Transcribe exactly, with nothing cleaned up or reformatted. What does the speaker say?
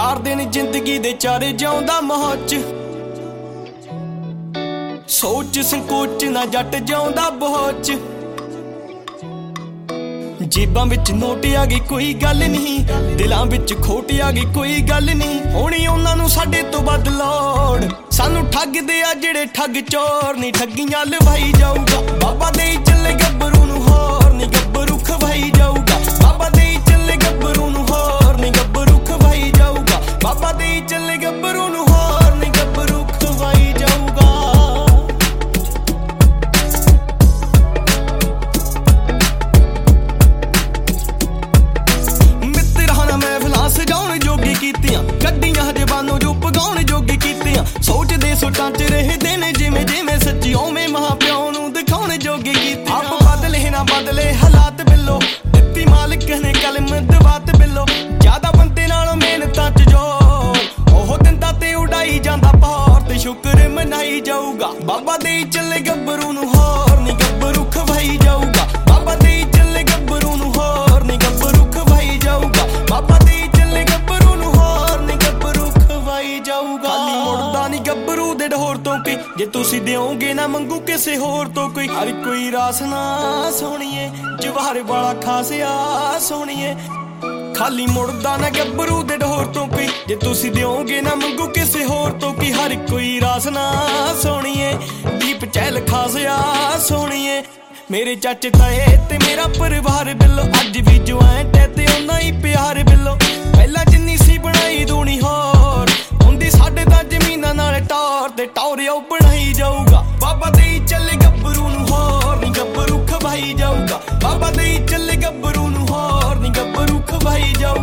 ਚਾਰ दिन जिंदगी दे चारे जिउंदा मौज सोच संकोच ना जट जिउंदा बोझ जेबां विच नोट आ गई कोई गल नहीं दिलां विच खोट आ गई कोई गल नहीं होनी उन्हां नूं साडे तों वध लोड़ सानू ठगदे आ जिहड़े ठग चोर नहीं ठगियां लवाई जाऊगा बाबा दे चले गब्बरू नूं होर नहीं गब्बरू खवाई जाऊगा बाबा दे चले गब्बरू नूं होर नहीं गब्बरू खवाई जाऊगा बाबा दे चले गब्बरू नूं होर नहीं गब्बरू खवाई जाऊगा सजाउण जोगी कीतियां गड्डियां जबानों जो पगाउण जोगी कीतियां सोचदे सोचां च रहदे ने जिवें जिवें सच्ची ओवें मां प्यो नूं दिखाउण जोगी कीतियां आप बदले ना बदले हालात बिल्लो दित्ती मालिक ने कलम दवात बिल्लो ज्यादा बंदे नालों मेहनतां च जोर ओह दिंदा ते उड़ाई जांदा पार ते शुक्र मनाई जाऊगा बाबा दे चले गब्बरू नूं होर नहीं गब्बरू खवाई जाऊगा बाबा दे चले गब्बरू नूं होर नहीं गब्बरू खवाई जाऊगा बाबा दे खाली मुड़दा नहीं गब्बरू दे ढोर तो कोई जे तुसी देओगे ना मंगू किसे होर तो कोई हर कोई रास ना सोहणीए जवाहर वाला खास आ सोहणीए खाली मुड़दा ना गब्बरू दे ढोर तो कोई जे तुसी देओगे ना मंगू किसे होर तो कोई हर कोई रास ना सोहणीए दीप चहल खास आ सोहणीए मेरे चाचे ताए ते मेरा परिवार बिल्लो अज भी ज्वाइंट है ते उन्ना ही प्यार बिल्लो पहला जिन्नी सी बनाई दूनी होर हुंदी साडे तां जमीनां नाल टौर ते टौर ओ बनाई जाऊगा बाबा दे चले गब्बरू नूं होर नहीं गब्बरू खवाई जाऊगा बाबा दे चले गब्बरू नूं होर नहीं गब्बरू खवाई जाऊगा।